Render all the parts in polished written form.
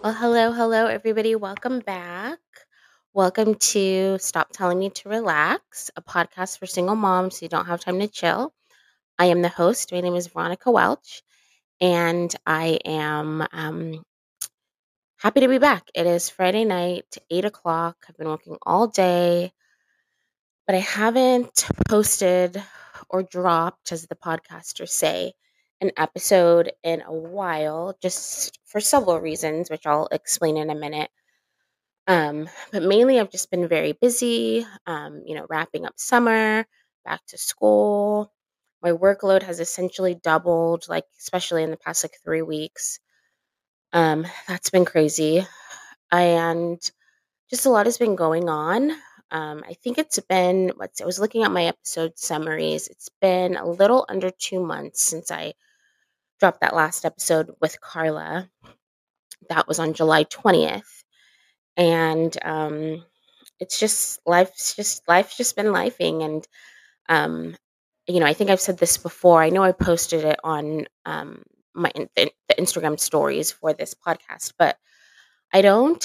Well, hello, everybody. Welcome back. Welcome to Stop Telling Me to Relax, a podcast for single moms who don't have time to chill. I am the host. My name is Veronica Welch, and I am happy to be back. It is Friday night, 8 o'clock. I've been working all day, but I haven't posted or dropped, as the podcasters say, an episode in a while, just for several reasons, which I'll explain in a minute. But mainly I've just been very busy, wrapping up summer, back to school. My workload has essentially doubled, like, especially in the past, like, 3 weeks. That's been crazy, and just a lot has been going on. I think it's been I was looking at my episode summaries. It's been a little under 2 months since I dropped that last episode with Carla. That was on July 20th, and, it's just life's just been lifing, and, um, I think I've said this before. I know I posted it on, the Instagram stories for this podcast, but I don't,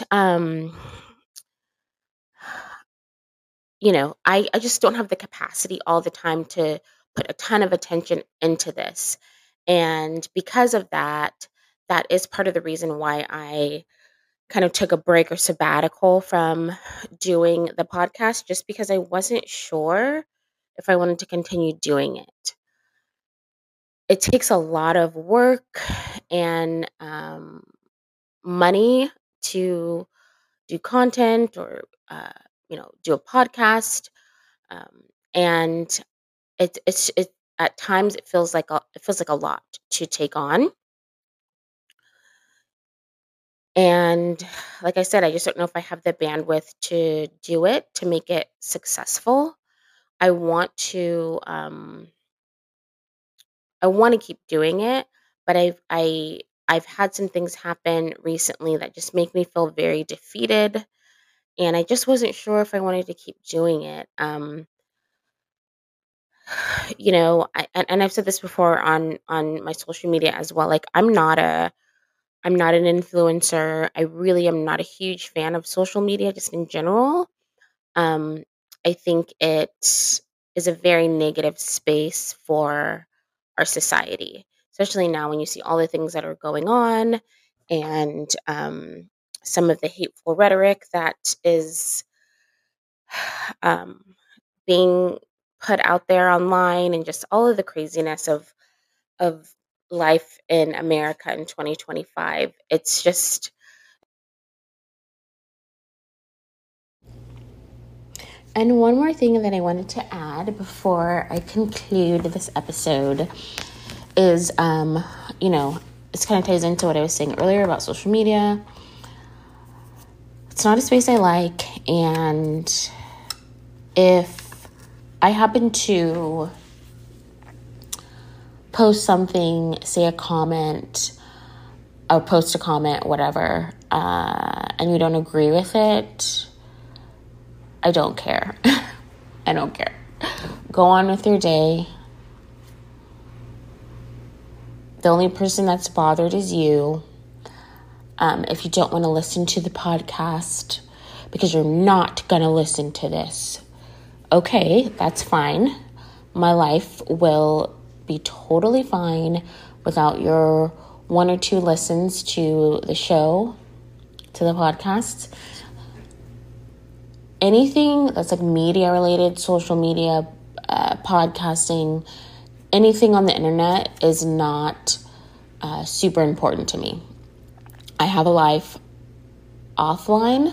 I just don't have the capacity all the time to put a ton of attention into this, and because of that, that is part of the reason why I kind of took a break or sabbatical from doing the podcast, just because I wasn't sure if I wanted to continue doing it. It takes a lot of work and money to do content or do a podcast, um, and it at times it feels like a lot to take on. And like I said, I just don't know if I have the bandwidth to do it, to make it successful. I want to I want to keep doing it, but I've had some things happen recently that just make me feel very defeated, and I just wasn't sure if I wanted to keep doing it. And I've said this before on my social media as well. Like, I'm not an influencer. I really am not a huge fan of social media just in general. Um, I think it is a very negative space for our society, especially now when you see all the things that are going on, and some of the hateful rhetoric that is um, being put out there online, and just all of the craziness of life in America in 2025. It's just. And one more thing that I wanted to add before I conclude this episode is, this kind of ties into what I was saying earlier about social media. It's not a space I like, and if I happen to post something, say a comment, or post a comment, whatever, and you don't agree with it, I don't care. I don't care. Go on with your day. The only person that's bothered is you. If you don't want to listen to the podcast because you're not going to listen to this, okay, that's fine. My life will be totally fine without your 1 or 2 listens to the show, to the podcast. Anything that's like media related, social media, podcasting, anything on the internet is not super important to me. I have a life offline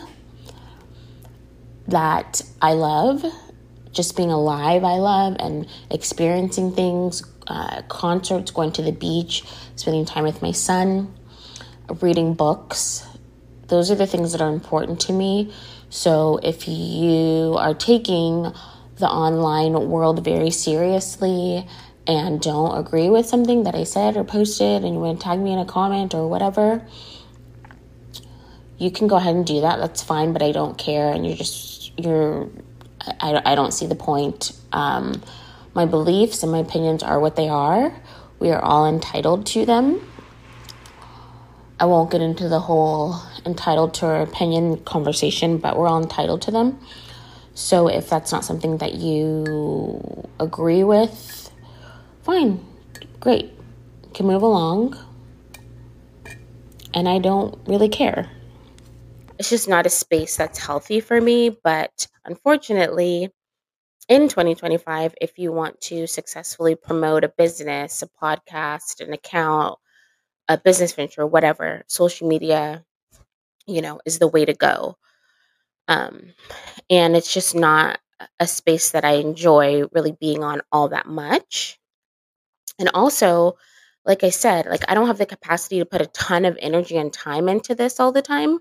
that I love. Just being alive, I love, and experiencing things, concerts, going to the beach, spending time with my son, reading books. Those are the things that are important to me. So if you are taking the online world very seriously and don't agree with something that I said or posted, and you want to tag me in a comment or whatever, you can go ahead and do that. That's fine, but I don't care. And I don't see the point. My beliefs and my opinions are what they are. We are all entitled to them. I won't get into the whole entitled to our opinion conversation, but we're all entitled to them. So if that's not something that you agree with, fine, great, can move along, and I don't really care. It's just not a space that's healthy for me, but unfortunately, in 2025, if you want to successfully promote a business, a podcast, an account, a business venture, whatever, social media, is the way to go. And it's just not a space that I enjoy really being on all that much. And also, like I said, like I don't have the capacity to put a ton of energy and time into this all the time.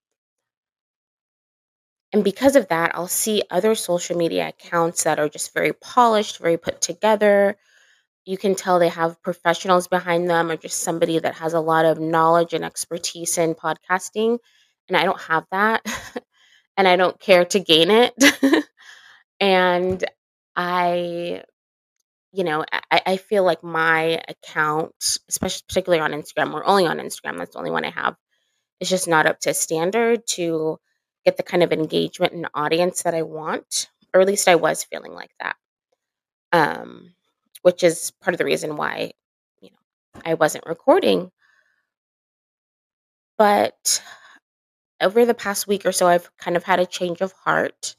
And because of that, I'll see other social media accounts that are just very polished, very put together. You can tell they have professionals behind them or just somebody that has a lot of knowledge and expertise in podcasting. And I don't have that. And I don't care to gain it. And I, I feel like my account, especially particularly on Instagram, we're only on Instagram, that's the only one I have, is just not up to standard to get the kind of engagement and audience that I want, or at least I was feeling like that. Which is part of the reason why, I wasn't recording. But over the past week or so, I've kind of had a change of heart.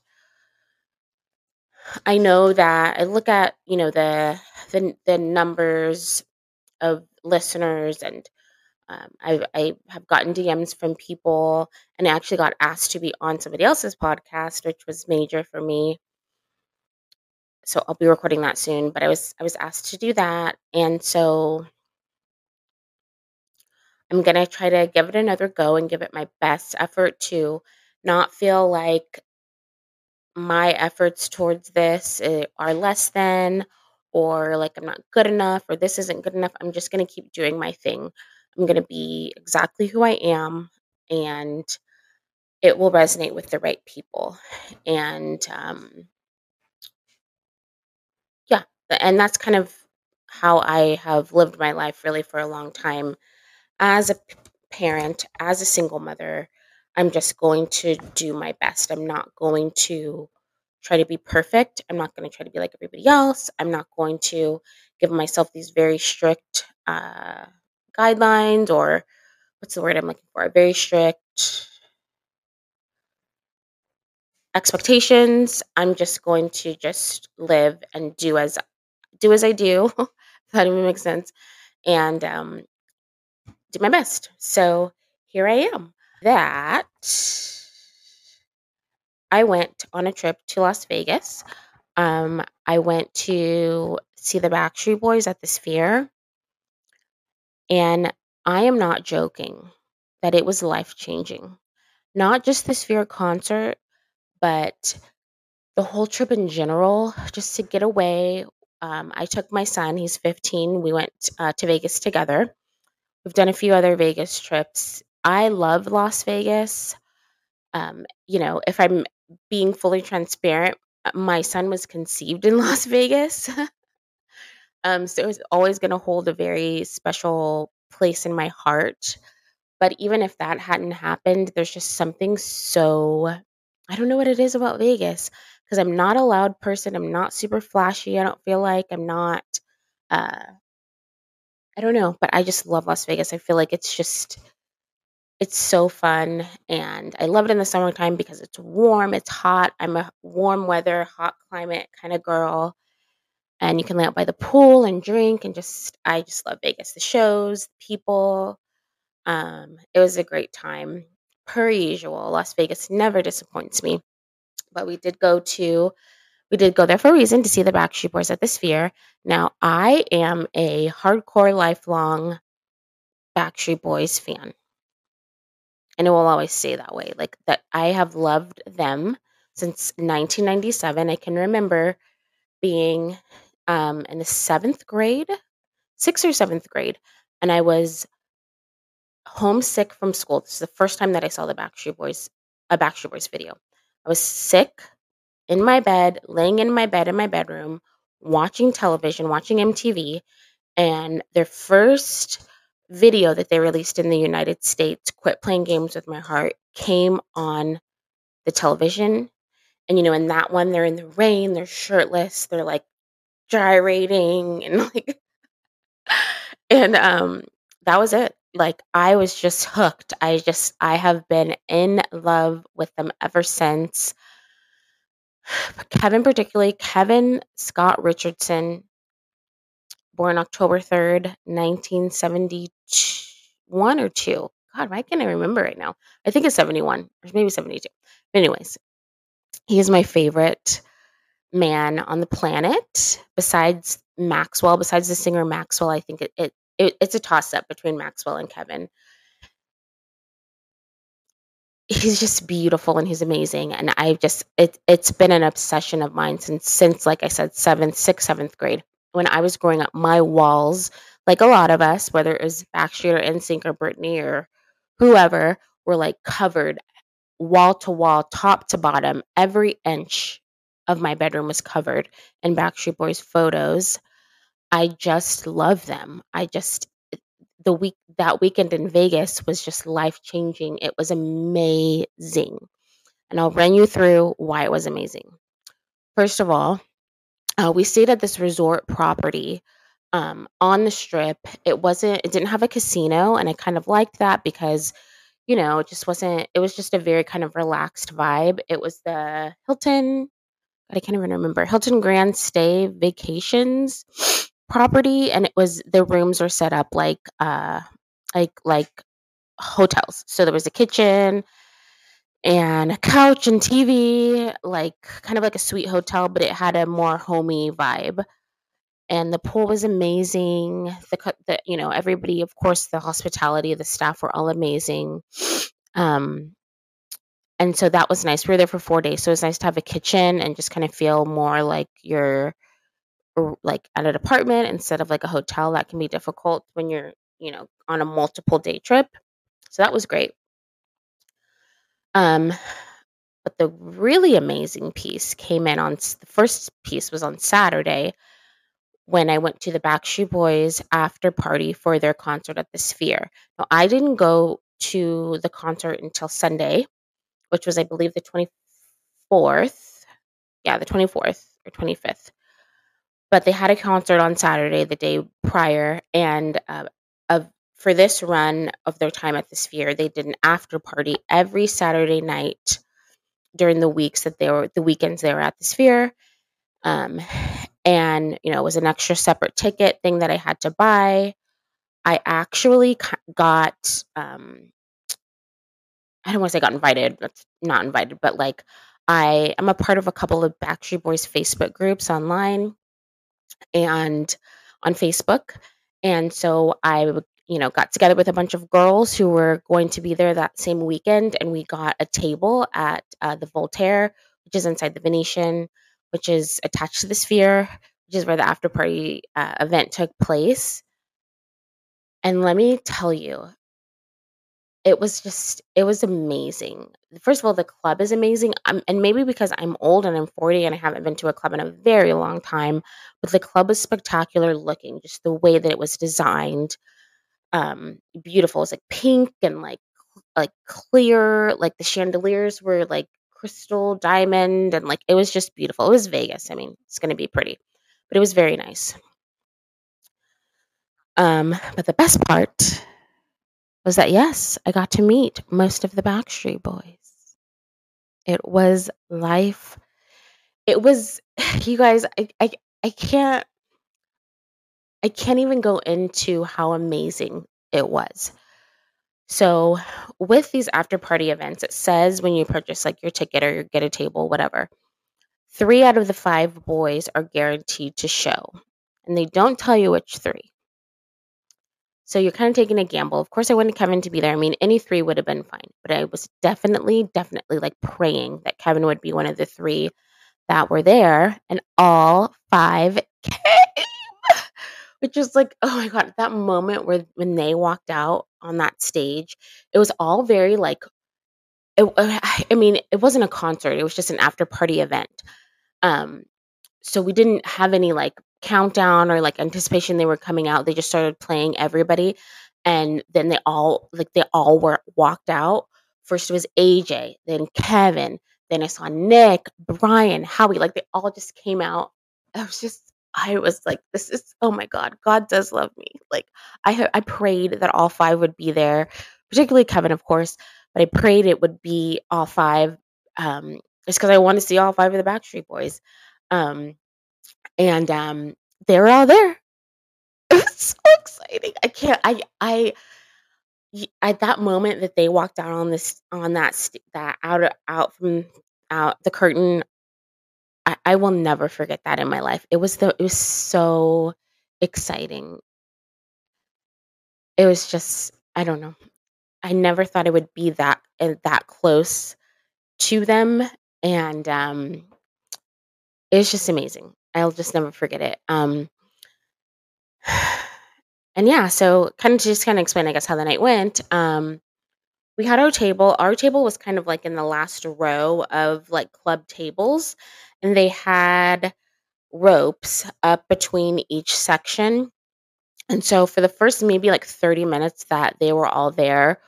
I know that I look at, the numbers of listeners, and I have gotten DMs from people, and I actually got asked to be on somebody else's podcast, which was major for me. So I'll be recording that soon, but I was asked to do that, and so I'm going to try to give it another go and give it my best effort to not feel like my efforts towards this are less than, or like I'm not good enough, or this isn't good enough. I'm just going to keep doing my thing. I'm going to be exactly who I am, and it will resonate with the right people. And yeah, and that's kind of how I have lived my life really for a long time. As a parent, as a single mother, I'm just going to do my best. I'm not going to try to be perfect. I'm not going to try to be like everybody else. I'm not going to give myself these very strict guidelines, or what's the word I'm looking for? Very strict expectations. I'm just going to just live and do as I do. If that even makes sense, and do my best. So here I am. That I went on a trip to Las Vegas. I went to see the Backstreet Boys at the Sphere, and I am not joking that it was life changing. Not just the Sphere concert, but the whole trip in general, just to get away. I took my son, he's 15. We went to Vegas together. We've done a few other Vegas trips. I love Las Vegas. If I'm being fully transparent, my son was conceived in Las Vegas. So it was always going to hold a very special place in my heart. But even if that hadn't happened, there's just something so, I don't know what it is about Vegas, because I'm not a loud person. I'm not super flashy. I don't feel like I'm not, uh, I don't know, but I just love Las Vegas. I feel like it's so fun, and I love it in the summertime because it's warm, it's hot. I'm a warm weather, hot climate kind of girl, and you can lay out by the pool and drink, and I just love Vegas. The shows, the people. It was a great time. Per usual, Las Vegas never disappoints me. But we did go there for a reason, to see the Backstreet Boys at the Sphere. Now, I am a hardcore, lifelong Backstreet Boys fan, and it will always stay that way. Like that, I have loved them since 1997. I can remember being in the seventh grade, sixth or seventh grade, and I was homesick from school. This is the first time that I saw a Backstreet Boys video. I was sick in my bed, laying in my bed in my bedroom, watching television, watching MTV, and their first video that they released in the United States, Quit Playing Games with My Heart, came on the television. And, in that one, they're in the rain, they're shirtless, they're like gyrating and like, and that was it. Like, I was just hooked. I have been in love with them ever since. Kevin, particularly, Kevin Scott Richardson, born October 3rd, 1971 or 2. God, why can't I remember right now? I think it's 71 or maybe 72. But anyways, he is my favorite man on the planet besides Maxwell. Besides the singer Maxwell, I think it's a toss up between Maxwell and Kevin. He's just beautiful and he's amazing, and it's been an obsession of mine since like I said, 7th grade. When I was growing up, my walls, like a lot of us, whether it was Backstreet or NSYNC or Britney or whoever, were like covered wall to wall, top to bottom. Every inch of my bedroom was covered in Backstreet Boys photos. I just love them. That weekend in Vegas was just life changing. It was amazing. And I'll run you through why it was amazing. First of all, we stayed at this resort property on the strip. It didn't have a casino, and I kind of liked that because, it just wasn't, it was just a very kind of relaxed vibe. It was the Hilton, I can't even remember, Hilton Grand Stay Vacations property, and the rooms were set up like hotels. So there was a kitchen and a couch and TV, like kind of like a sweet hotel, but it had a more homey vibe. And the pool was amazing. Everybody, of course, the hospitality, the staff were all amazing. Um, and so that was nice. We were there for 4 days, so it was nice to have a kitchen and just kind of feel more like you're like at an apartment instead of like a hotel. That can be difficult when you're, on a multiple day trip. So that was great. Um, but the really amazing piece came in the first piece was on Saturday when I went to the Backstreet Boys after party for their concert at the Sphere. Now, I didn't go to the concert until Sunday, which was, I believe, the 24th. Yeah, the 24th or 25th. But they had a concert on Saturday, the day prior, and for this run of their time at the Sphere, they did an after party every Saturday night during the weekends they were at the Sphere. And it was an extra separate ticket thing that I had to buy. I actually got, I don't want to say got invited, that's not invited, but like I am a part of a couple of Backstreet Boys Facebook groups online and on Facebook. And so I, got together with a bunch of girls who were going to be there that same weekend. And we got a table at the Voltaire, which is inside the Venetian, which is attached to the Sphere, which is where the after party event took place. And let me tell you, it was amazing. First of all, the club is amazing. And maybe because I'm old and I'm 40 and I haven't been to a club in a very long time, but the club was spectacular looking, just the way that it was designed. Beautiful. It's like pink and like clear, like the chandeliers were like crystal diamond, and like it was just beautiful. It was Vegas. I mean, it's going to be pretty, but it was very nice. But the best part was that, yes, I got to meet most of the Backstreet Boys. It was life. It was, you guys, I can't even go into how amazing it was. So with these after party events, it says when you purchase like your ticket or you get a table, whatever, 3 out of the 5 boys are guaranteed to show. And they don't tell you which 3. So you're kind of taking a gamble. Of course, I wanted Kevin to be there. I mean, any 3 would have been fine. But I was definitely like praying that Kevin would be one of the 3 that were there. And all 5 came. Which was like, oh my God, that moment when they walked out on that stage, it was all very like, I mean, it wasn't a concert. It was just an after party event. Um, so we didn't have any like countdown or like anticipation they were coming out. They just started playing everybody. And then they all were walked out. First it was AJ, then Kevin, then I saw Nick, Brian, Howie, like they all just came out. I was like, this is, oh my God, God does love me. Like I prayed that all five would be there, particularly Kevin, of course, but I prayed it would be all five. Just because I want to see all five of the Backstreet Boys. Um, and they were all there. It was so exciting. I can't. At that moment that they walked out on that out from out the curtain, I will never forget that in my life. It was so exciting. It was just, I don't know. I never thought it would be that close to them, and it was just amazing. I'll just never forget it. And yeah, so kind of explain, I guess, how the night went. We had our table. Our table was kind of like in the last row of like club tables, and they had ropes up between each section. And so for the first maybe like 30 minutes that they were all there,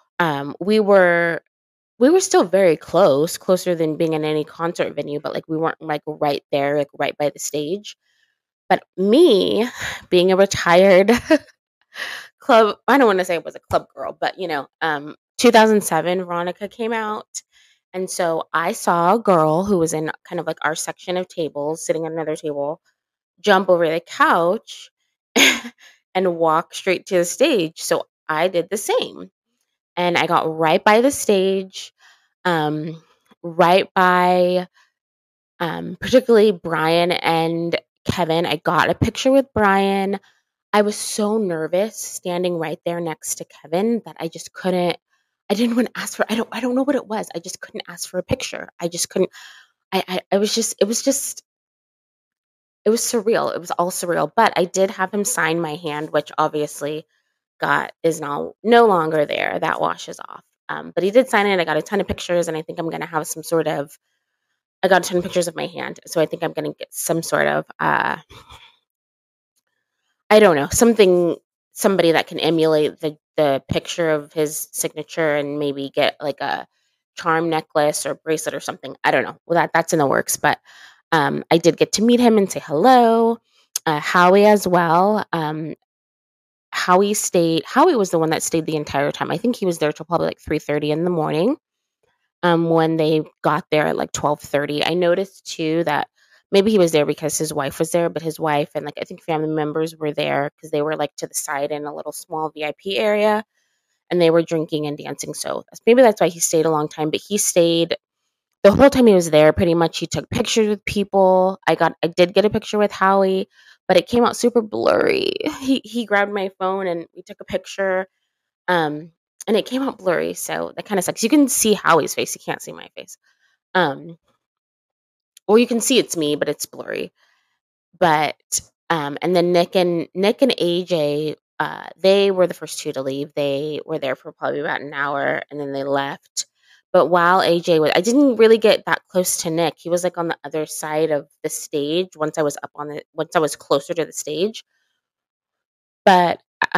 we were still very close, closer than being in any concert venue, but like we weren't like right there, like right by the stage. But me, being a retired club, I don't want to say I was a club girl, but 2007 Veronica came out. And so I saw a girl who was in kind of like our section of tables, sitting at another table, jump over the couch and walk straight to the stage. So I did the same. And I got right by the stage, um, right by particularly Brian and Kevin. I got a picture with Brian. I was so nervous standing right there next to Kevin that I didn't want to ask for, I don't know what it was. I just couldn't ask for a picture. I just couldn't. I was just, it was surreal. It was all surreal. But I did have him sign my hand, which obviously got is now no longer there. That washes off. But he did sign it. I got a ton of pictures, and I think I'm gonna have some sort of. I got a ton of pictures of my hand, so I think I'm gonna get some sort of. I don't know, somebody that can emulate the picture of his signature and maybe get like a charm necklace or bracelet or something. I don't know. Well, that's in the works, but I did get to meet him and say hello. Howie as well. Howie was the one that stayed the entire time. I think he was there till probably like 3:30 in the morning. When they got there at like 12:30. I noticed too that maybe he was there because his wife was there, but his wife and like I think family members were there because they were like to the side in a little small VIP area, and they were drinking and dancing. So maybe that's why he stayed a long time. But he stayed the whole time he was there. Pretty much, he took pictures with people. I did get a picture with Howie, but it came out super blurry. He grabbed my phone and we took a picture. Um, and it came out blurry, so that kind of sucks. You can see Howie's face, you can't see my face. Um, or you can see it's me, but it's blurry. But and then Nick and AJ, they were the first two to leave. They were there for probably about an hour, and then they left. But while AJ was, I didn't really get that close to Nick. He was like on the other side of the stage. Once I was closer to the stage. But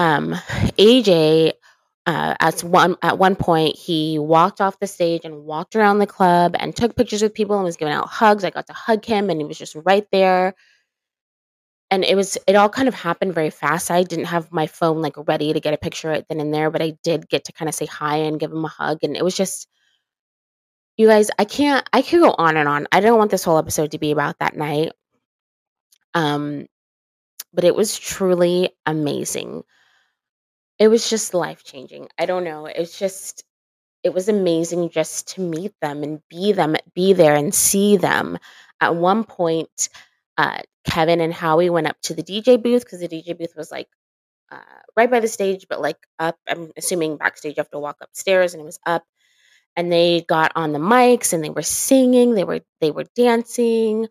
AJ, at one point, he walked off the stage and walked around the club and took pictures with people and was giving out hugs. I got to hug him, and he was just right there. And it all kind of happened very fast. I didn't have my phone like ready to get a picture right then and there, but I did get to kind of say hi and give him a hug. And it was just, you guys, I could go on and on. I don't want this whole episode to be about that night. Um, but it was truly amazing. It was just life changing. I don't know. It was amazing just to meet them and be there and see them. At one point, Kevin and Howie went up to the DJ booth because the DJ booth was like uh, right by the stage, but like up. I'm assuming backstage you have to walk upstairs, and it was up. And they got on the mics and they were singing. They were dancing.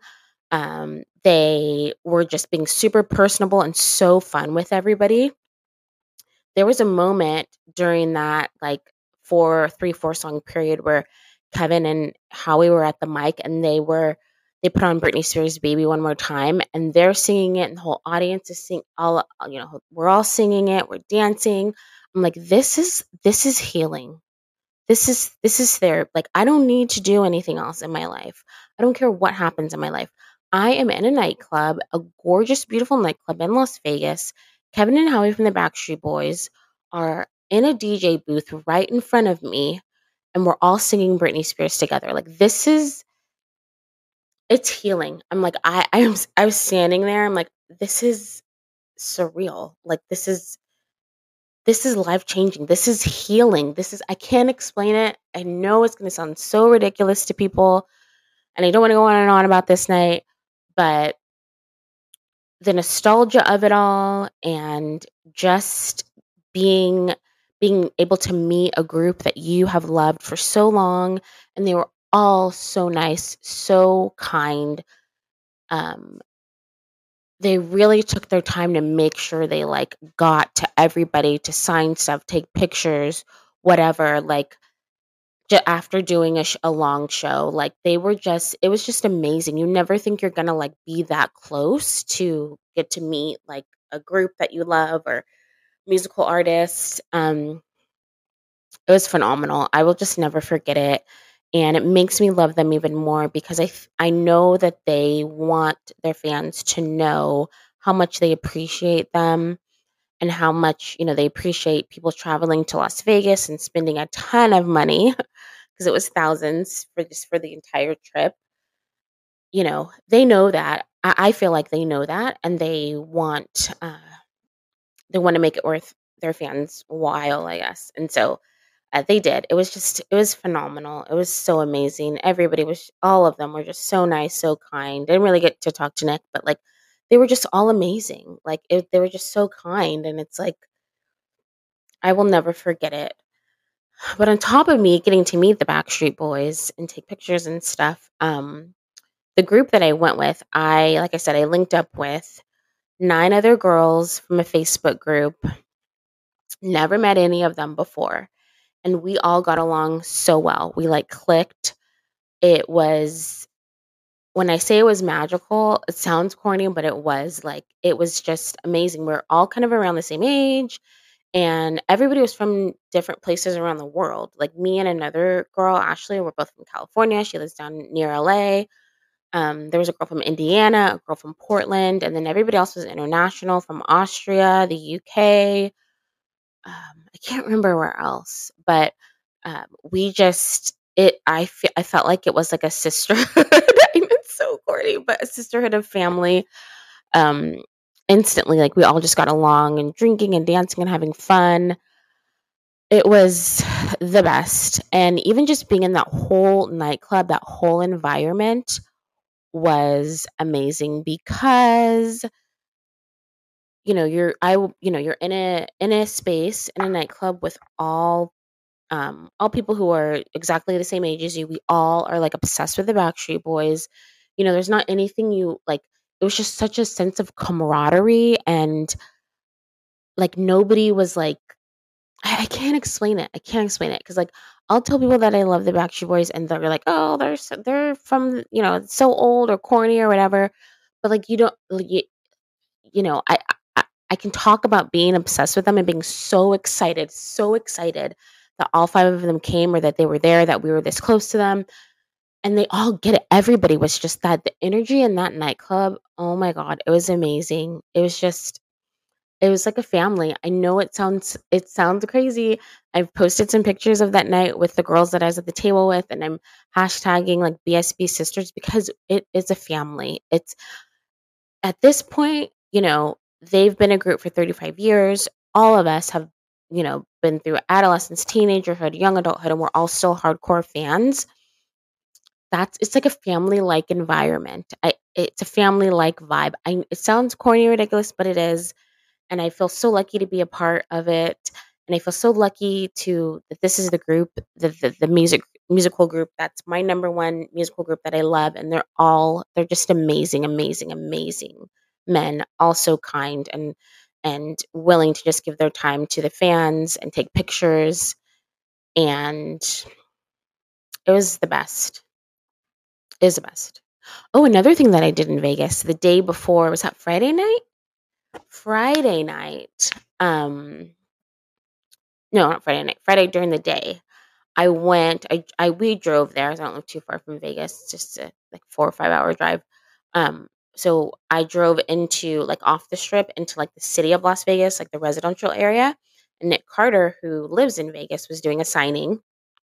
They were just being super personable and so fun with everybody. There was a moment during that like 4 song period where Kevin and Howie were at the mic and they put on Britney Spears' Baby One More Time, and they're singing it and the whole audience is singing, all we're all singing it, we're dancing. I'm like, this is healing. This is therapy. Like, I don't need to do anything else in my life. I don't care what happens in my life. I am in a nightclub, a gorgeous, beautiful nightclub in Las Vegas. Kevin and Howie from the Backstreet Boys are in a DJ booth right in front of me, and we're all singing Britney Spears together. Like, it's healing. I'm like, I was standing there. I'm like, this is surreal. Like, this is life changing. This is healing. I can't explain it. I know it's going to sound so ridiculous to people, and I don't want to go on and on about this night, but the nostalgia of it all, and just being able to meet a group that you have loved for so long, and they were all so nice, so kind. Um, they really took their time to make sure they like got to everybody to sign stuff, take pictures, whatever. Like, after doing a long show, like, it was just amazing. You never think you're gonna like be that close to get to meet like a group that you love or musical artists. It was phenomenal. I will just never forget it, and it makes me love them even more because I know that they want their fans to know how much they appreciate them, and how much, they appreciate people traveling to Las Vegas and spending a ton of money because it was thousands for the entire trip. They know that. I feel like they know that, and they want to make it worth their fans' while, I guess. And so they did. It was phenomenal. It was so amazing. All of them were just so nice, so kind. Didn't really get to talk to Nick, but like, they were just all amazing. Like, they were just so kind, and it's like, I will never forget it. But on top of me getting to meet the Backstreet Boys and take pictures and stuff, the group that I went with, like I said, I linked up with 9 other girls from a Facebook group. Never met any of them before, and we all got along so well. We like clicked. It was When I say it was magical, it sounds corny, but it was just amazing. We're all kind of around the same age, and everybody was from different places around the world. Like, me and another girl, Ashley, we're both from California. She lives down near LA. There was a girl from Indiana, a girl from Portland, and then everybody else was international, from Austria, the UK. I can't remember where else, but we just it. I felt like it was like a sisterhood. I know it's so corny, but a sisterhood of family. Um, Instantly, like, we all just got along and drinking and dancing and having fun. It was the best, and even just being in that whole nightclub, that whole environment was amazing because you're in a space, in a nightclub with all people who are exactly the same age as you. We all are like obsessed with the Backstreet Boys. There's not anything you like. It was just such a sense of camaraderie, and like, nobody was like, I can't explain it. I can't explain it because, like, I'll tell people that I love the Backstreet Boys, and they're like, "Oh, they're from, it's so old or corny or whatever." But like, you don't, like, I can talk about being obsessed with them and being so excited that all 5 of them came, or that they were there, that we were this close to them, and they all get it. Everybody was just that the energy in that nightclub. Oh my god, it was amazing. It was like a family. I know it sounds crazy. I've posted some pictures of that night with the girls that I was at the table with, and I'm hashtagging like BSB sisters because it is a family. It's At this point, they've been a group for 35 years. All of us have, been through adolescence, teenagerhood, young adulthood, and we're all still hardcore fans. It's like a family like environment. It's a family like vibe. It sounds corny, ridiculous, but it is, and I feel so lucky to be a part of it. And I feel so lucky that this is the group, the musical group that's my number one musical group that I love, and they're just amazing, amazing, amazing men, also kind and willing to just give their time to the fans and take pictures, and it was the best. It was the best. Oh, another thing that I did in Vegas the day before, was that Friday night? Friday night. No, not Friday night. Friday during the day. We drove there. I don't live too far from Vegas. It's just a like 4 or 5 hour drive. So I drove into like off the strip into like the city of Las Vegas, like the residential area. And Nick Carter, who lives in Vegas, was doing a signing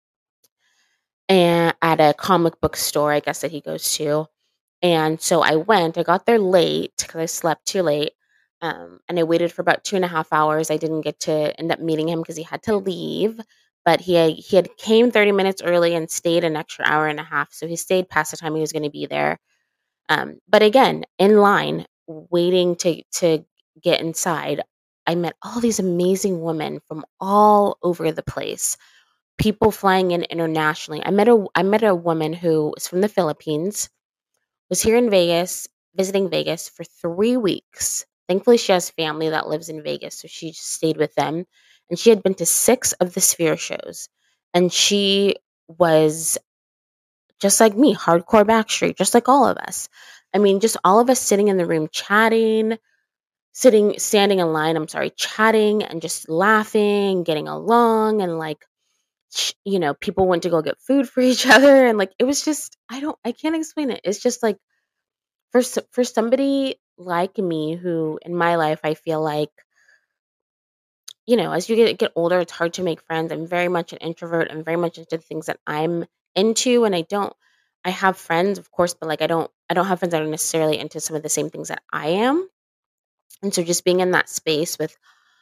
and at a comic book store, I guess that he goes to. And so I went. I got there late because I slept too late. And I waited for about 2.5 hours. I didn't get to end up meeting him because he had to leave. But he had came 30 minutes early and stayed an extra hour and a half. So he stayed past the time he was going to be there. But again, in line, waiting to get inside, I met all these amazing women from all over the place. People flying in internationally. I met a woman who is from the Philippines, was here in Vegas, visiting Vegas for 3 weeks. Thankfully, she has family that lives in Vegas, so she just stayed with them. And she had been to 6 of the Sphere shows. And she was just like me, hardcore Backstreet, just like all of us. I mean, just all of us sitting in the room chatting, standing in line, I'm sorry, chatting and just laughing, getting along. And like, people went to go get food for each other. And like, it was just, I can't explain it. It's just like, for somebody like me who in my life I feel like as you get older it's hard to make friends. I'm very much an introvert. I'm very much into the things that I'm into, and I have friends of course, but like I don't have friends that are necessarily into some of the same things that I am. And so just being in that space with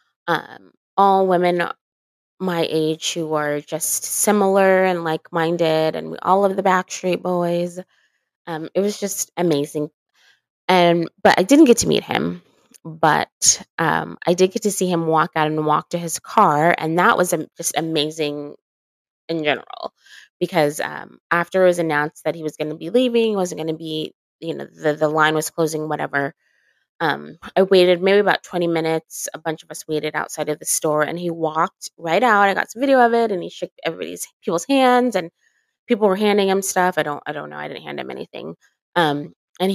all women my age who are just similar and like-minded, and we all love the Backstreet Boys. It was just amazing. But I didn't get to meet him, but, I did get to see him walk out and walk to his car, and that was, just amazing in general because, after it was announced that he was gonna be leaving, wasn't gonna be the line was closing, whatever, I waited maybe about 20 minutes, a bunch of us waited outside of the store, and he walked right out. I got some video of it, and he shook people's hands, and people were handing him stuff. I don't know. I didn't hand him anything. And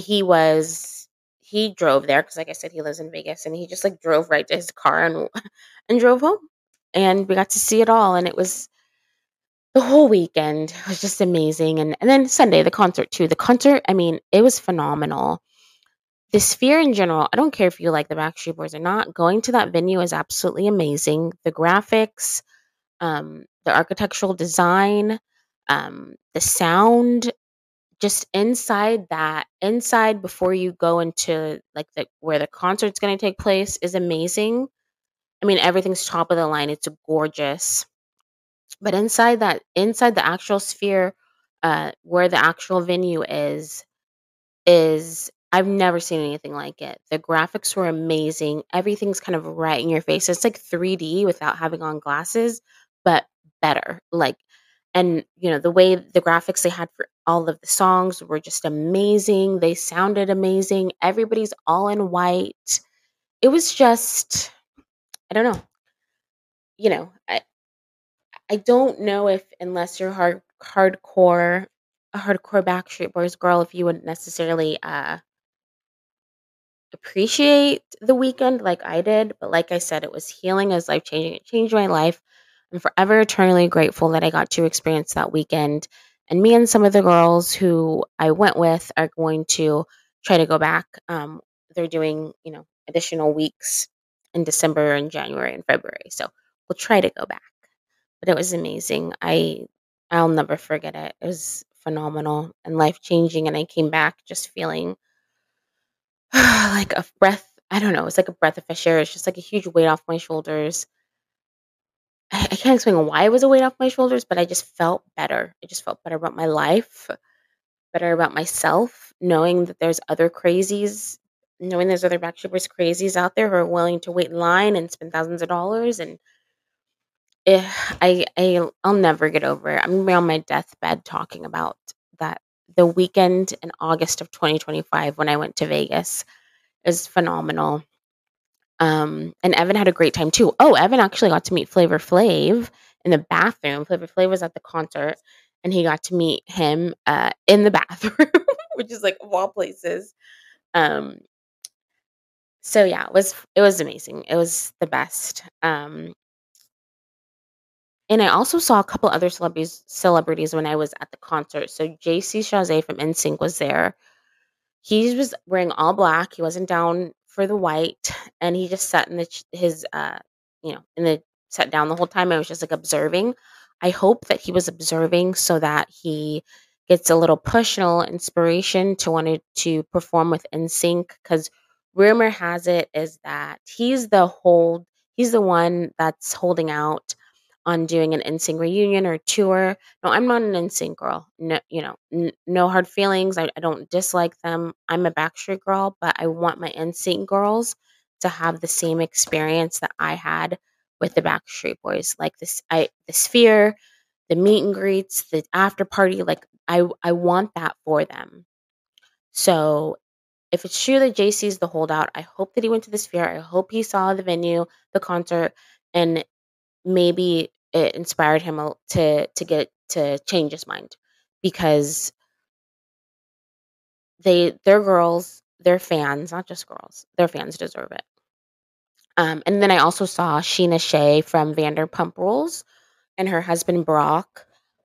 he drove there because, like I said, he lives in Vegas, and he just like drove right to his car and and drove home. And we got to see it all, and it was the whole weekend was just amazing. And then Sunday, the concert too. The concert, I mean, it was phenomenal. The Sphere in general, I don't care if you like the Backstreet Boys or not. Going to that venue is absolutely amazing. The graphics, the architectural design, the sound, just inside before you go into like where the concert's going to take place is amazing. I mean, everything's top of the line. It's gorgeous. But inside the actual Sphere, where the actual venue is I've never seen anything like it. The graphics were amazing. Everything's kind of right in your face. It's like 3D without having on glasses, but better. Like, and the way the graphics they had for all of the songs were just amazing. They sounded amazing. Everybody's all in white. It was just, I don't know. I don't know if unless you're a hardcore Backstreet Boys girl, if you would necessarily appreciate the weekend like I did, but like I said, it was healing, it was life changing. It changed my life. I'm forever eternally grateful that I got to experience that weekend. And me and some of the girls who I went with are going to try to go back. They're doing, additional weeks in December and January and February. So we'll try to go back. But it was amazing. I'll never forget it. It was phenomenal and life changing. And I came back just feeling like a breath. I don't know. It's like a breath of fresh air. It's just like a huge weight off my shoulders. I can't explain why it was a weight off my shoulders, but I just felt better. I just felt better about my life, better about myself, knowing that there's other crazies, knowing there's other Backstreet Boys crazies out there who are willing to wait in line and spend thousands of dollars. And eh, I'll never get over it. I'm gonna be on my deathbed talking about that. The weekend in August of 2025 when I went to Vegas is phenomenal. And Evan had a great time too. Oh, Evan actually got to meet Flavor Flav in the bathroom. Flavor Flav was at the concert, and he got to meet him in the bathroom, which is like of all places. Um, so yeah, it was amazing. It was the best. And I also saw a couple other celebrities when I was at the concert. So JC Chasez from NSYNC was there. He was wearing all black. He wasn't down for the white, and he just sat in his in the sat down the whole time. I was just like observing. I hope that he was observing so that he gets a little push and a little inspiration to wanted to perform with NSYNC, because rumor has it is that he's the one that's holding out on doing an NSYNC reunion or tour. No, I'm not an NSYNC girl. No, no hard feelings. I don't dislike them. I'm a Backstreet girl, but I want my NSYNC girls to have the same experience that I had with the Backstreet Boys. Like the Sphere, the meet and greets, the after party. Like I want that for them. So if it's true that JC's the holdout, I hope that he went to the Sphere. I hope he saw the venue, the concert, and maybe it inspired him to get to change his mind, because they're girls, they're fans, not just girls. Their fans deserve it. And then I also saw Sheena Shea from Vanderpump Rules and her husband Brock.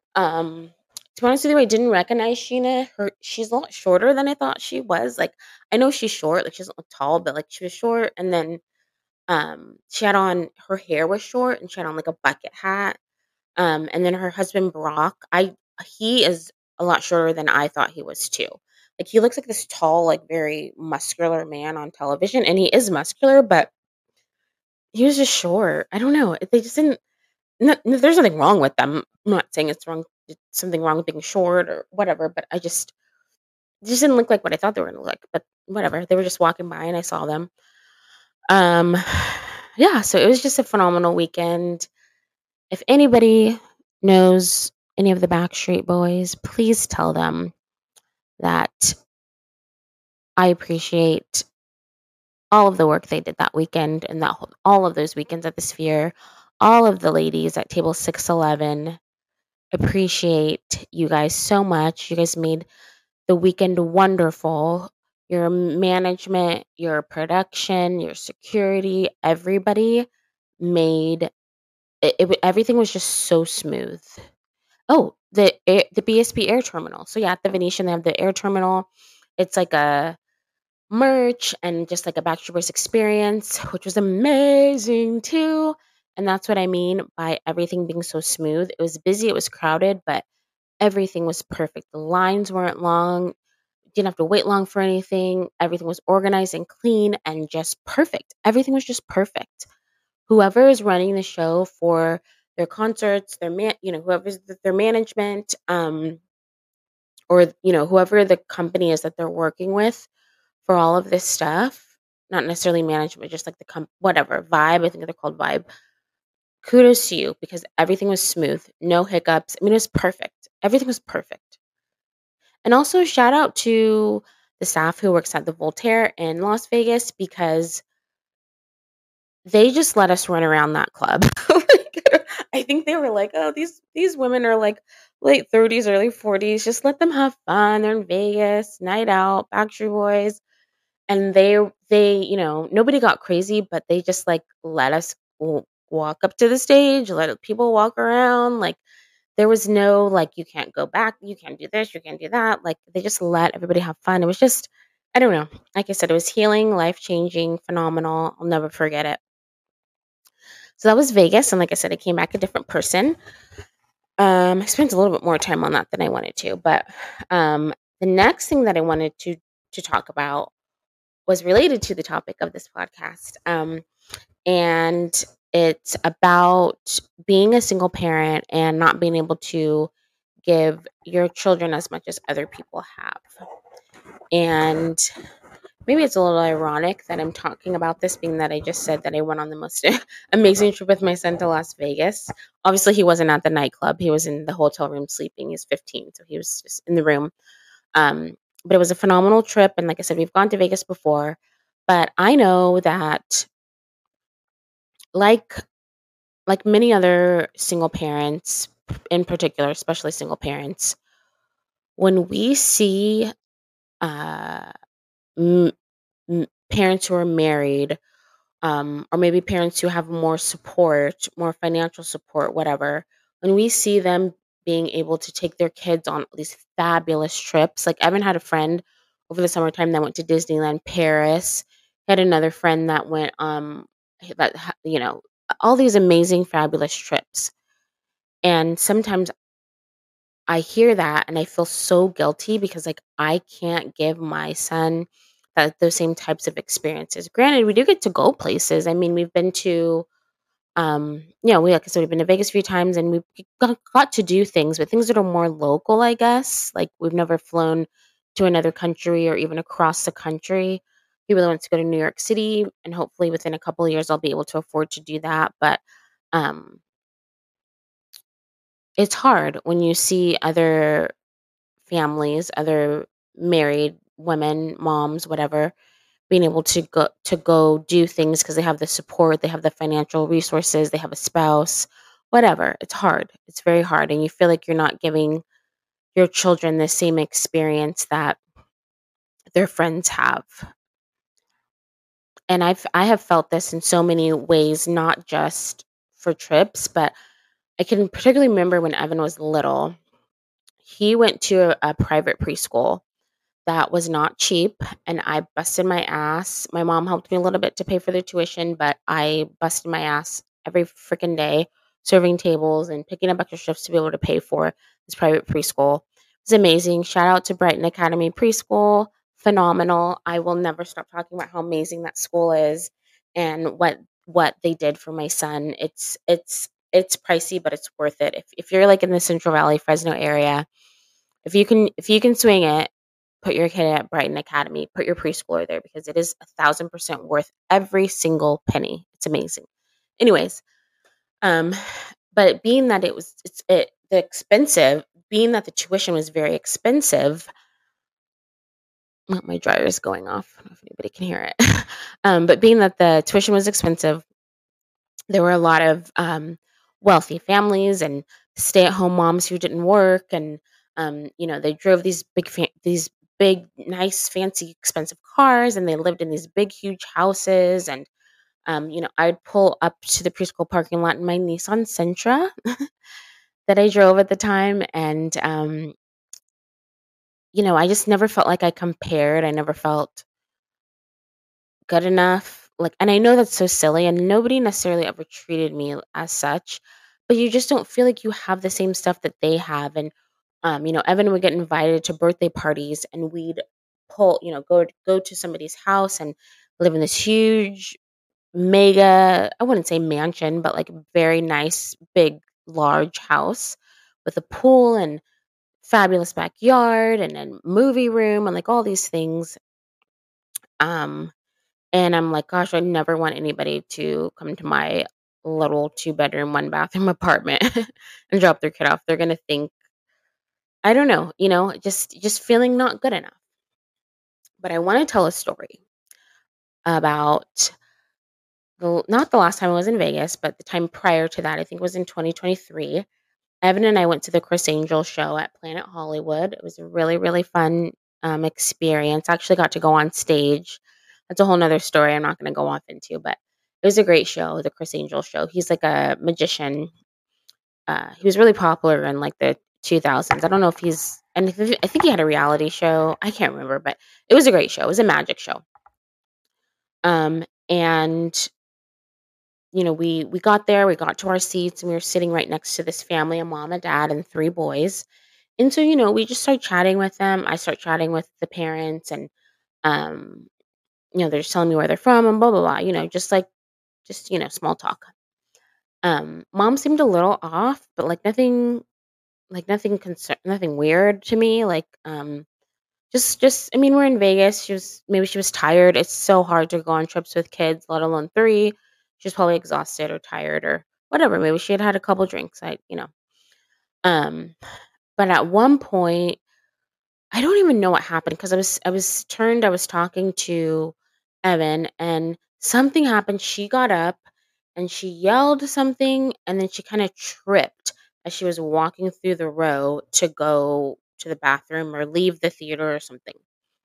To be honest with you, I didn't recognize Sheena. She's a lot shorter than I thought she was. Like, I know she's short, like she doesn't look tall, but like she was short. And then she had on, her hair was short, and she had on like a bucket hat. And then her husband Brock, he is a lot shorter than I thought he was too. Like he looks like this tall, like very muscular man on television, and he is muscular, but he was just short. I don't know. They just didn't. There's nothing wrong with them. I'm not saying it's something wrong with being short or whatever, but it just didn't look like what I thought they were gonna look like. But whatever. They were just walking by, and I saw them. Um, yeah. So it was just a phenomenal weekend. If anybody knows any of the Backstreet Boys, please tell them that I appreciate all of the work they did that weekend, and all of those weekends at the Sphere. All of the ladies at table 611 appreciate you guys so much. You guys made the weekend wonderful. Your management, your production, your security, everybody made everything was just so smooth. Oh, the BSP air terminal. So yeah, at the Venetian, they have the air terminal. It's like a merch and just like a Backstreet Boys experience, which was amazing too. And that's what I mean by everything being so smooth. It was busy, it was crowded, but everything was perfect. The lines weren't long. Didn't have to wait long for anything. Everything was organized and clean and just perfect. Everything was just perfect. Whoever is running the show for their concerts, whoever's their management, or whoever the company is that they're working with for all of this stuff, not necessarily management, just like the whatever Vibe. I think they're called Vibe. Kudos to you, because everything was smooth, no hiccups. I mean, it was perfect. Everything was perfect. And also shout out to the staff who works at the Voltaire in Las Vegas, because they just let us run around that club. Like, I think they were like, "Oh, these women are like late 30s, early 40s. Just let them have fun. They're in Vegas, night out, Backstreet Boys." And nobody got crazy, but they just like let us walk up to the stage, let people walk around. Like there was no like, you can't go back, you can't do this, you can't do that. Like they just let everybody have fun. It was just, I don't know. Like I said, it was healing, life changing, phenomenal. I'll never forget it. So that was Vegas, and like I said, I came back a different person. I spent a little bit more time on that than I wanted to, but the next thing that I wanted to talk about was related to the topic of this podcast, and it's about being a single parent and not being able to give your children as much as other people have. And maybe it's a little ironic that I'm talking about this, being that I just said that I went on the most amazing trip with my son to Las Vegas. Obviously, he wasn't at the nightclub. He was in the hotel room sleeping. He's 15, so he was just in the room. But it was a phenomenal trip. And like I said, we've gone to Vegas before. But I know that, like many other single parents, in particular, especially single parents, when we see uh, m- parents who are married, or maybe parents who have more support, more financial support, whatever, when we see them being able to take their kids on these fabulous trips, like Evan had a friend over the summertime that went to Disneyland Paris. He had another friend that went all these amazing fabulous trips. And sometimes I hear that and I feel so guilty because like I can't give my son those same types of experiences. Granted, we do get to go places. I mean, we've been to we like I said, we've been to Vegas a few times and we've got to do things, but things that are more local, I guess. Like we've never flown to another country or even across the country. He really wants to go to New York City, and hopefully within a couple of years I'll be able to afford to do that. But um, it's hard when you see other families, other married women, moms, whatever, being able to go do things because they have the support, they have the financial resources, they have a spouse, whatever. It's hard. It's very hard, and you feel like you're not giving your children the same experience that their friends have. And I have felt this in so many ways, not just for trips, but I can particularly remember when Evan was little. He went to a private preschool that was not cheap, and I busted my ass. My mom helped me a little bit to pay for the tuition, but I busted my ass every freaking day serving tables and picking up extra shifts to be able to pay for this private preschool. It was amazing. Shout out to Brighton Academy Preschool. Phenomenal. I will never stop talking about how amazing that school is and what they did for my son. It's pricey, but it's worth it. If you're like in the Central Valley, Fresno area, if you can swing it, put your kid at Brighton Academy, put your preschooler there because it is 1,000% worth every single penny. It's amazing. Anyways, um, but being that being that the tuition was very expensive, my dryer is going off. I don't know if anybody can hear it. But being that the tuition was expensive, there were a lot of wealthy families and stay-at-home moms who didn't work, and they drove these big, nice, fancy, expensive cars, and they lived in these big, huge houses. And I'd pull up to the preschool parking lot in my Nissan Sentra that I drove at the time, and I just never felt like I compared. I never felt good enough. Like, and I know that's so silly, and nobody necessarily ever treated me as such, but you just don't feel like you have the same stuff that they have. And Evan would get invited to birthday parties, and we'd go to somebody's house and live in this huge, mega, I wouldn't say mansion, but like very nice, big, large house with a pool and fabulous backyard and then movie room and like all these things. Um, and I'm like, gosh, I never want anybody to come to my little 2-bedroom, 1-bathroom apartment and drop their kid off. They're gonna think, I don't know, just feeling not good enough. But I want to tell a story about not the last time I was in Vegas, but the time prior to that. I think it was in 2023. Evan and I went to the Chris Angel show at Planet Hollywood. It was a really, really fun experience. I actually got to go on stage. That's a whole nother story I'm not going to go off into, but it was a great show, the Chris Angel show. He's like a magician. He was really popular in like the 2000s. I don't know if I think he had a reality show. I can't remember, but it was a great show. It was a magic show. And we got there, we got to our seats, and we were sitting right next to this family, a mom, a dad, and 3 boys. And so, we just started chatting with them. I start chatting with the parents, and um, they're just telling me where they're from and blah blah blah. Small talk. Mom seemed a little off, but nothing weird to me. Like, just I mean, we're in Vegas. She was tired. It's so hard to go on trips with kids, let alone 3. She was probably exhausted or tired or whatever. Maybe she had had a couple drinks. Um, but at one point, I don't even know what happened because I was talking to Evan, and something happened. She got up and she yelled something, and then she kind of tripped as she was walking through the row to go to the bathroom or leave the theater or something.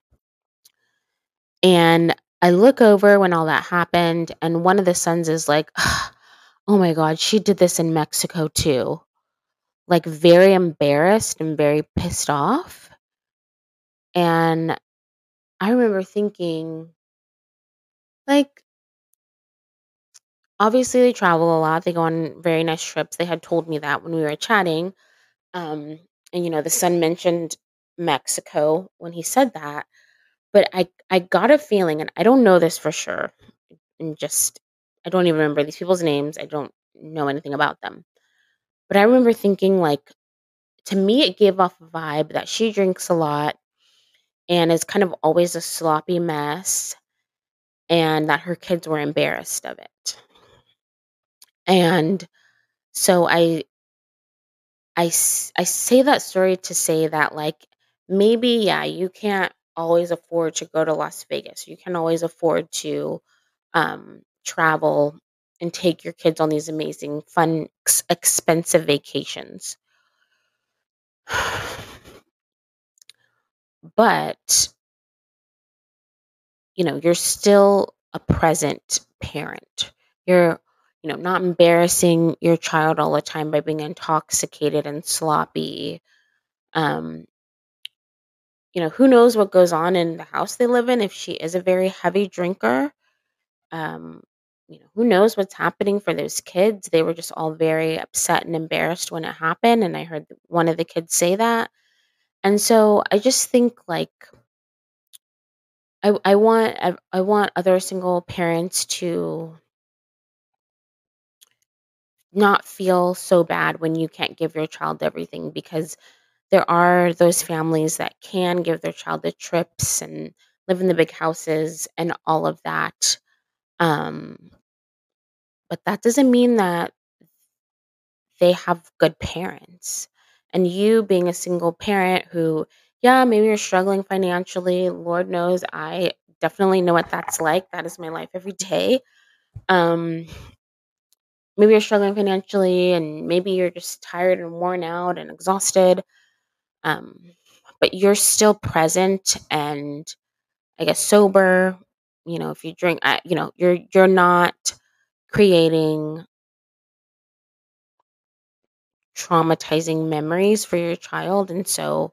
And I look over when all that happened, and one of the sons is like, "Oh my God, she did this in Mexico too." like very embarrassed and very pissed off. And I remember thinking, like, obviously they travel a lot. They go on very nice trips. They had told me that when we were chatting. Um, and the son mentioned Mexico when he said that. But I got a feeling, and I don't know this for sure. And just I don't even remember these people's names. I don't know anything about them. But I remember thinking, like, to me, it gave off a vibe that she drinks a lot and is kind of always a sloppy mess, and that her kids were embarrassed of it. And so I say that story to say that, like, maybe, yeah, you can't always afford to go to Las Vegas. You can always afford to travel and take your kids on these amazing, fun, expensive vacations. But, you're still a present parent. You're, not embarrassing your child all the time by being intoxicated and sloppy. Um, who knows what goes on in the house they live in if she is a very heavy drinker. Um, who knows what's happening for those kids? They were just all very upset and embarrassed when it happened. And I heard one of the kids say that. And so I just think, like, I want other single parents to not feel so bad when you can't give your child everything, because there are those families that can give their child the trips and live in the big houses and all of that. Um, but that doesn't mean that they have good parents. And you being a single parent who, yeah, maybe you're struggling financially. Lord knows I definitely know what that's like. That is my life every day. Um, Maybe you're struggling financially and maybe you're just tired and worn out and exhausted. Um, but you're still present and, I guess, sober. If you drink, you're not creating traumatizing memories for your child. And so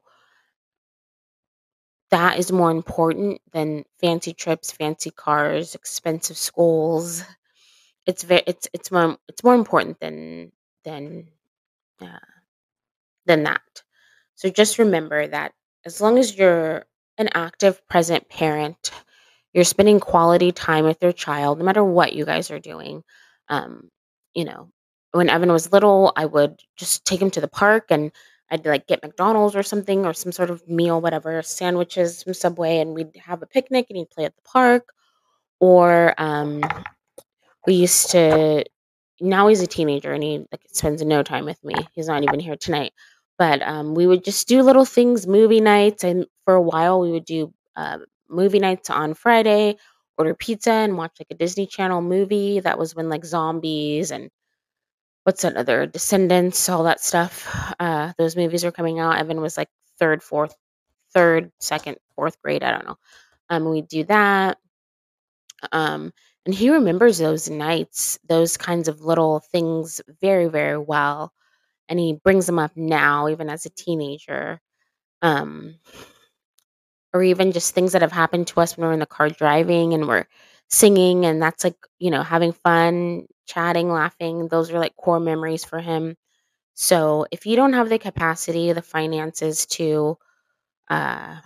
that is more important than fancy trips, fancy cars, expensive schools. It's more important than uh, than that. So just remember that as long as you're an active, present parent, you're spending quality time with your child, no matter what you guys are doing. Um, you know, when Evan was little, I would just take him to the park and I'd like get McDonald's or something or some sort of meal, whatever, sandwiches from Subway, and we'd have a picnic and he'd play at the park. Or we used to, now he's a teenager and he like spends no time with me. He's not even here tonight. But we would just do little things, movie nights, and for a while we would do movie nights on Friday, order pizza and watch like a Disney Channel movie. That was when like Zombies and what's that other Descendants, all that stuff. Those movies were coming out. Evan was like third, second, fourth grade. I don't know. We do that. Um, and he remembers those nights, those kinds of little things very, very well. And he brings them up now, even as a teenager. Um, or even just things that have happened to us when we're in the car driving and we're singing. And that's like, having fun, chatting, laughing. Those are like core memories for him. So if you don't have the capacity, the finances uh,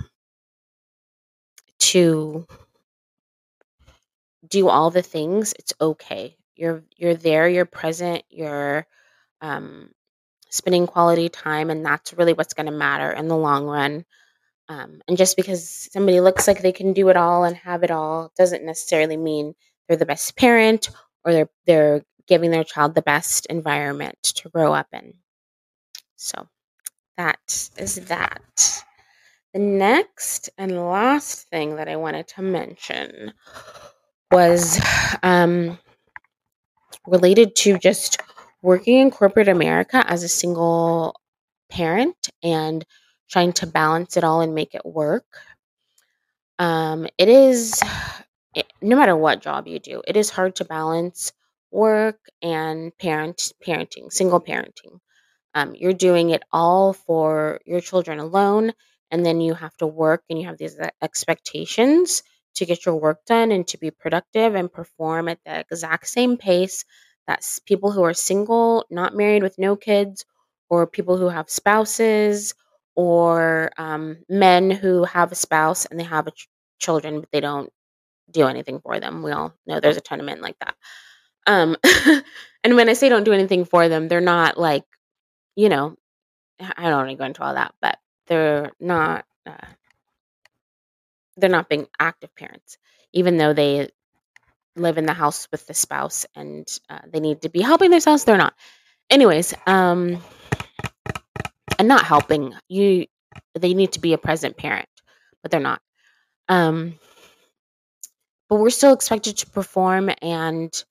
to do all the things, it's okay. You're there, you're present, you're um, spending quality time, and that's really what's going to matter in the long run. And just because somebody looks like they can do it all and have it all doesn't necessarily mean they're the best parent or they're giving their child the best environment to grow up in. So that is that. The next and last thing that I wanted to mention was related to just working in corporate America as a single parent and trying to balance it all and make it work. It is, no matter what job you do, it is hard to balance work and parenting, single parenting. You're doing it all for your children alone, and then you have to work and you have these expectations to get your work done and to be productive and perform at the exact same pace that people who are single, not married with no kids, or people who have spouses, or men who have a spouse and they have children, but they don't do anything for them. We all know there's a ton of men like that. Um, and when I say don't do anything for them, they're not like, you know, I don't want to go into all that, but they're not being active parents, even though they live in the house with the spouse and they need to be helping themselves. They're not. Anyways, and not helping you. They need to be a present parent, but they're not. Um, but we're still expected to perform and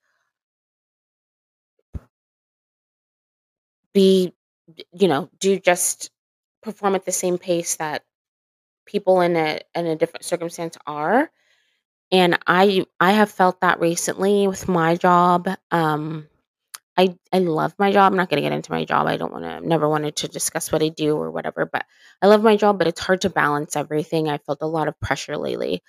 be, do just perform at the same pace that people in a different circumstance are. And I have felt that recently with my job. I love my job. I'm not going to get into my job. I don't want to, never wanted to discuss what I do or whatever, but I love my job, but it's hard to balance everything. I felt a lot of pressure lately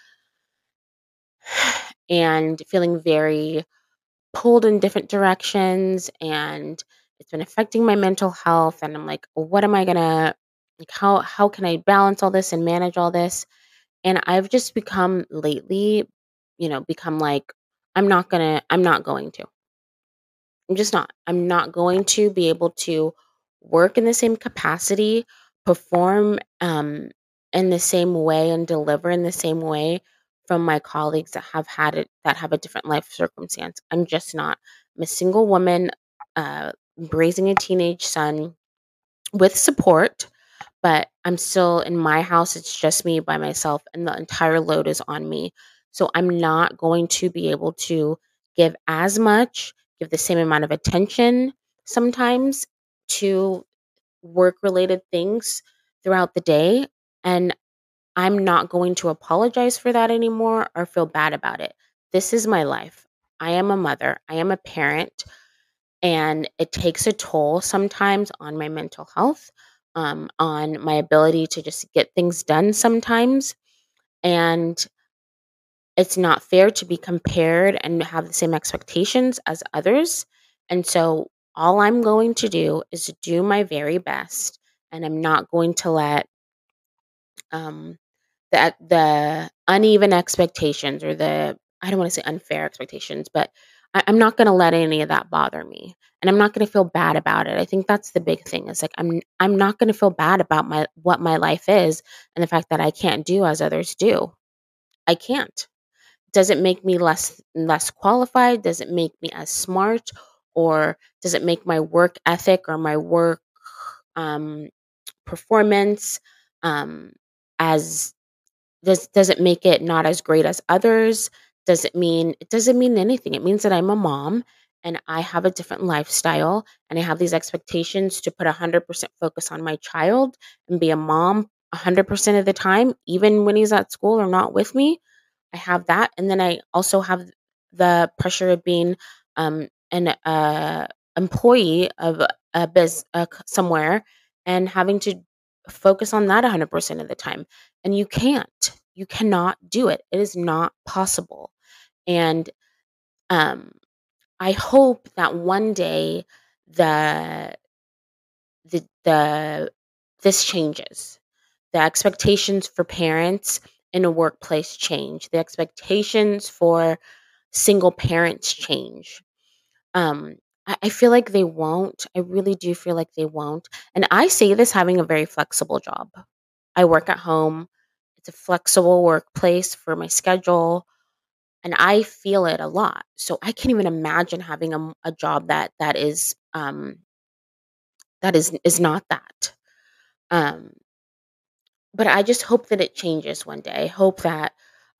and feeling very pulled in different directions. And it's been affecting my mental health. And I'm like, what am I going to, like, how can I balance all this and manage all this? And I've just become lately, become like, I'm not going to. I'm just not. I'm not going to be able to work in the same capacity, perform in the same way, and deliver in the same way from my colleagues that have had it, that have a different life circumstance. I'm just not. I'm a single woman raising a teenage son with support, but I'm still in my house. It's just me by myself, and the entire load is on me. So I'm not going to be able to give as much, give the same amount of attention sometimes to work related things throughout the day. And I'm not going to apologize for that anymore or feel bad about it. This is my life. I am a mother, I am a parent, and it takes a toll sometimes on my mental health, on my ability to just get things done sometimes. And it's not fair to be compared and have the same expectations as others. And so all I'm going to do is do my very best. And I'm not going to let um, the uneven expectations or the, I don't want to say unfair expectations, but I'm not going to let any of that bother me, and I'm not going to feel bad about it. I think that's the big thing, is like I'm not going to feel bad about what my life is and the fact that I can't do as others do. I can't. Does it make me less qualified? Does it make me as smart, or does it make my work ethic or my work um, performance um, as does it make it not as great as others? It doesn't mean anything. It means that I'm a mom and I have a different lifestyle, and I have these expectations to put 100% focus on my child and be a mom 100% of the time, even when he's at school or not with me. I have that. And then I also have the pressure of being an employee of somewhere, and having to focus on that 100% of the time. And you cannot do it. It is not possible. And um, I hope that one day the the this changes. The expectations for parents in a workplace change. The expectations for single parents change. I feel like they won't. I really do feel like they won't. And I say this having a very flexible job. I work at home. It's a flexible workplace for my schedule, and I feel it a lot. So I can't even imagine having a job that is not that. Um, but I just hope that it changes one day. I hope that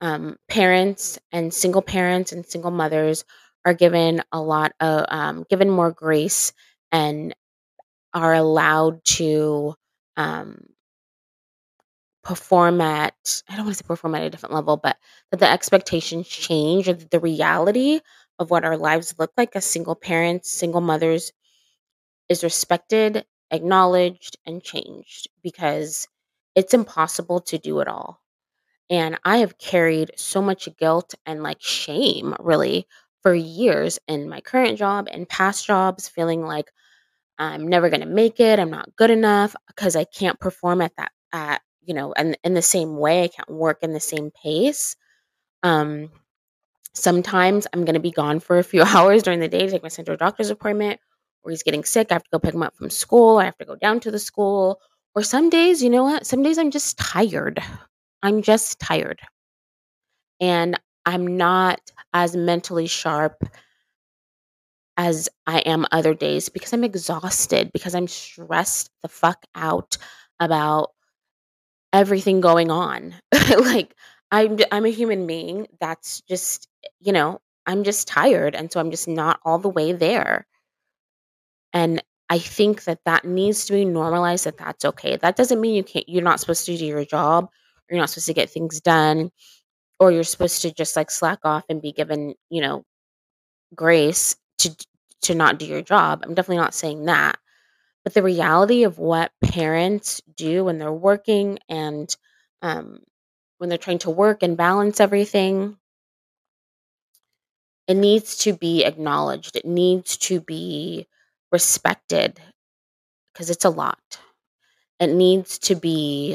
parents and single mothers are given given more grace, and are allowed to um, perform at, I don't want to say perform at a different level, but that the expectations change, or that the reality of what our lives look like as single parents, single mothers is respected acknowledged and changed because it's impossible to do it all. And I have carried so much guilt and like shame really for years in my current job and past jobs, feeling like I'm never going to make it. I'm not good enough because I can't perform and in the same way. I can't work in the same pace. Um, Sometimes I'm going to be gone for a few hours during the day to take my son to a doctor's appointment, or he's getting sick. I have to go pick him up from school. I have to go down to the school. Or some days, you know what? Some days I'm just tired. I'm just tired. And I'm not as mentally sharp as I am other days because I'm exhausted, because I'm stressed the fuck out about everything going on. Like I'm a human being that's just, I'm just tired and so I'm just not all the way there. And I think that that needs to be normalized, that that's okay. That doesn't mean you're not supposed to do your job, or you're not supposed to get things done, or you're supposed to just like slack off and be given, grace to not do your job. I'm definitely not saying that. But the reality of what parents do when they're working and um, when they're trying to work and balance everything, it needs to be acknowledged. It needs to be respected because it's a lot. It needs to be,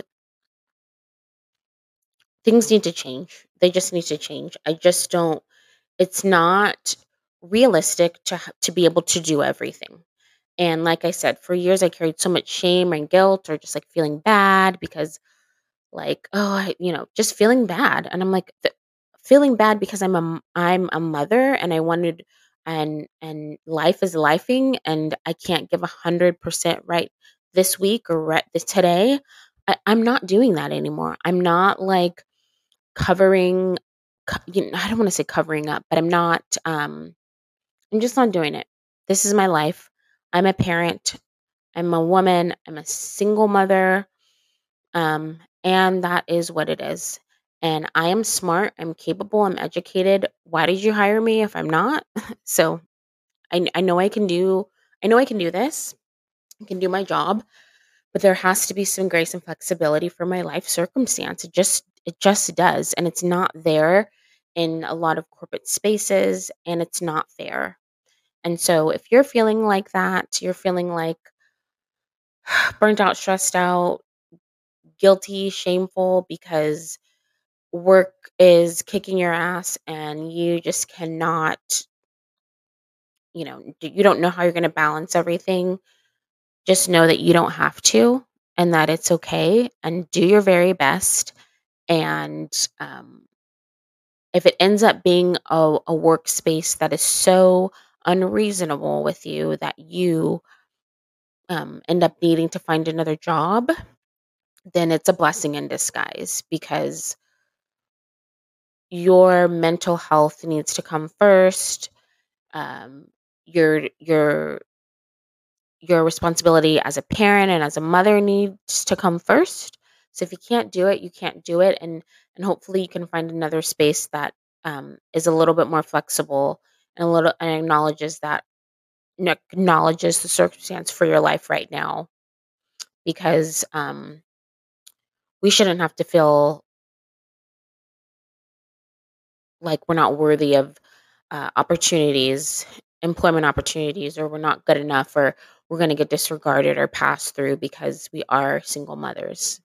things need to change. They just need to change. I just don't, it's not realistic to be able to do everything. And like I said, for years I carried so much shame and guilt, or just like feeling bad because like, oh, just feeling bad. And I'm like, feeling bad because I'm a mother and I wanted, and life is lifing and I can't give 100% right this week or right this today. I'm not doing that anymore. I'm not like covering, I don't want to say covering up, but I'm just not doing it. This is my life. I'm a parent. I'm a woman. I'm a single mother. And that is what it is. And I am smart. I'm capable. I'm educated. Why did you hire me if I'm not? So I know I can do this. I can do my job, but there has to be some grace and flexibility for my life circumstance. It just does. And it's not there in a lot of corporate spaces, and it's not fair. And so if you're feeling like that, you're feeling like burnt out, stressed out, guilty, shameful because work is kicking your ass and you just cannot, you don't know how you're going to balance everything, just know that you don't have to, and that it's okay, and do your very best. And if it ends up being a workspace that is so unreasonable with you that you end up needing to find another job, then it's a blessing in disguise, because your mental health needs to come first. Um, your your responsibility as a parent and as a mother needs to come first. So if you can't do it, you can't do it, and hopefully you can find another space that is a little bit more flexible and a little and acknowledges the circumstance for your life right now, because we shouldn't have to feel like we're not worthy of opportunities, employment opportunities, or we're not good enough, or we're going to get disregarded or passed through because we are single mothers.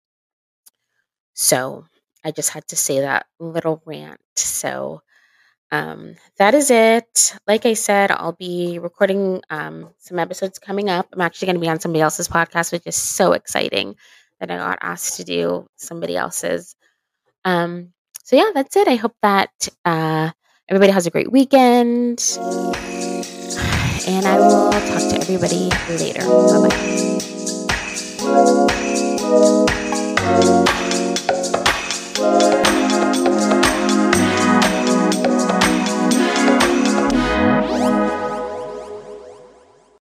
So I just had to say that little rant. So that is it. Like I said, I'll be recording some episodes coming up. I'm actually going to be on somebody else's podcast, which is so exciting that I got asked to do somebody else's. So yeah, that's it. I hope that everybody has a great weekend, and I will talk to everybody later. Bye bye.